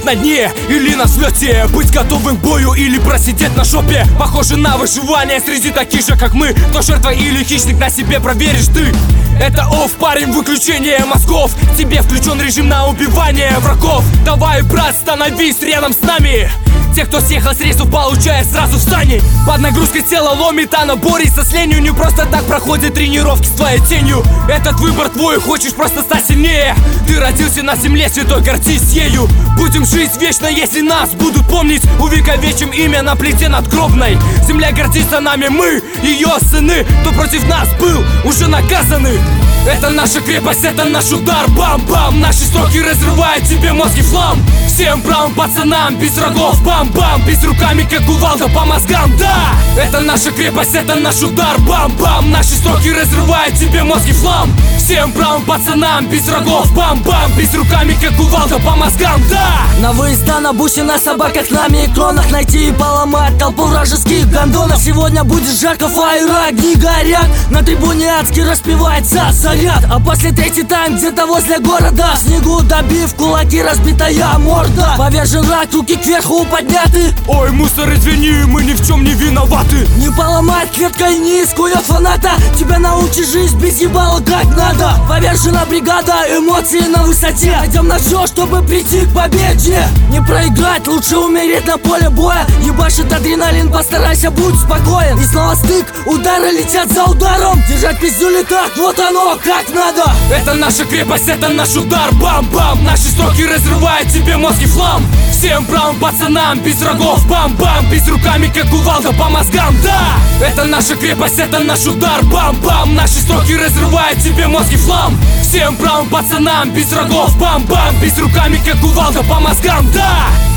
лежит на дне или на взлете. Быть готовым к бою или просидеть на жопе. Похоже на выживание среди таких же, как мы. Кто жертва или хищник, на себе проверишь ты. Это офф, парень, выключение мозгов. Тебе включен режим на убивание врагов. Давай, брат, становись рядом с нами. Те, кто съехал с рейсов, получая сразу встань. Под нагрузкой тело ломит, а на борется с ленью. Не просто так проходят тренировки с твоей тенью. Этот выбор твой, хочешь просто стать сильнее. Ты родился на земле, святой, гордись ею. Будем жить вечно, если нас будут помнить. Увековечим имя на плите надгробной. Земля гордится нами, мы, ее сыны. Кто против нас был, уже наказаны. Это наша крепость, это наш удар, бам-бам. Наши строки разрывают тебе мозги в хлам. Всем правым пацанам, без врагов, бам-бам. Без руками, как кувалда по мозгам, да. Это наша крепость, это наш удар, бам-бам. Наши строки разрывают тебе мозги в хлам. Всем правым пацанам, без врагов, бам-бам. Без руками, как кувалда по мозгам, да. На выезда на бусе, на собаках, на микронах. Найти и поломать толпу вражеских гондонов. Сегодня будет жарко, фаера, огни горят. На трибуне адски распевается заряд. А после третий тайм где-то возле города. В снегу добив, кулаки, разбитая морда. Повержен рак, руки кверху подняты. Ой, мусор, извини, мы ни в чем не виноваты. Не поломать клеткой низкую фаната. Тебя научит жизнь без ебала как надо. Повержена бригада, эмоции на высоте. Идем на все, чтобы прийти к победе. Не проиграть, лучше умереть на поле боя. Ебашит адреналин, постарайся, будь спокоен. И снова стык, удары летят за ударом. Держать пиздюли так, вот оно, как надо. Это наша крепость, это наш удар, бам-бам. Наши строки разрывают тебе мозги в хлам. Всем правым пацанам, без врагов, бам-бам. Без руками, как кувалда по мозгам, да. Это наша крепость, это наш удар, бам-бам. Наши строки разрывают тебе мозги в хлам. Всем правым пацанам, без врагов, бам-бам. Без руками, как кувалда по мозгам, да.